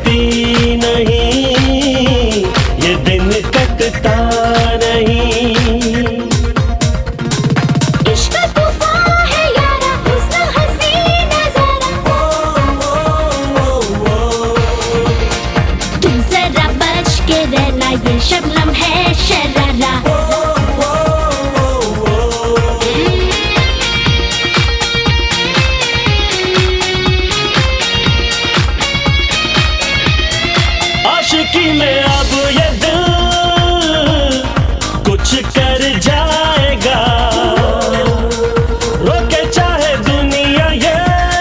कटती नहीं, ये दिन कटता नहीं। इश्क तूफान है यारा, हुस्न हसी नजारा, तुम जरा बच के रहना, ये शबनम है शरारा। आशिकी में अब ये दिल कुछ कर जाएगा, रोके चाहे दुनिया ये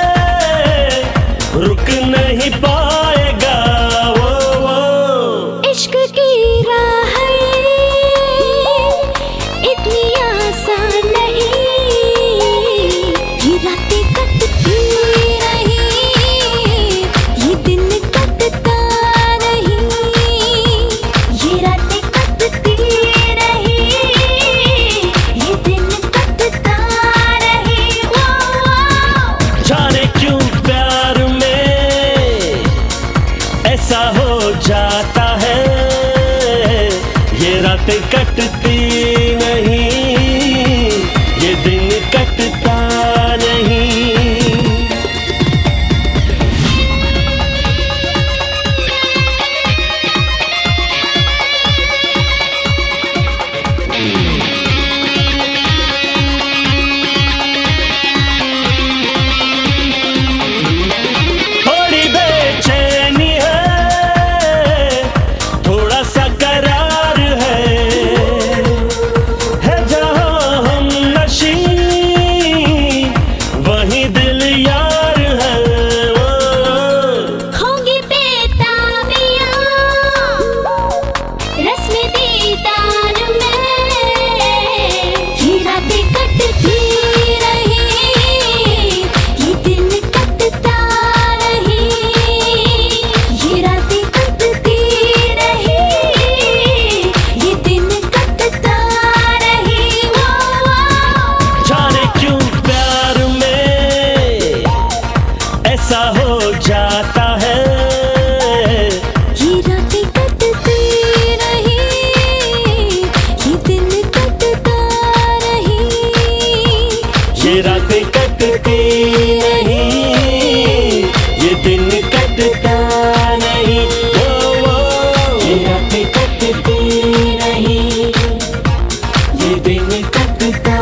रुक नहीं पाएगा। वो इश्क की राह इतनी आसान नहीं, ये रातें कटती नहीं, ये दिन कटता नहीं, ये रातें कटती नहीं, ये दिन कटता नहीं। जाने क्यों प्यार में ऐसा हो जाता है, ये रातें कटती नहीं, ये दिन कटता नहीं। थोड़ी बेचैनी है, थोड़ा सा करार है जहां हम नशी वहीं दिल यार है। होंगी बेताबियां रस्म दीदार में, ये रातें कटती नहीं, ये दिन कटता नहीं, ये रातें कटती नहीं, ये दिन कटता नहीं। जाने क्यों प्यार में ऐसा हो जाता है, ये रातें कटती नहीं, ये दिन कटता नहीं, ये रातें कटती नहीं, ये दिन कटता नहीं। ये रातें कटती नहीं, ये दिन कटता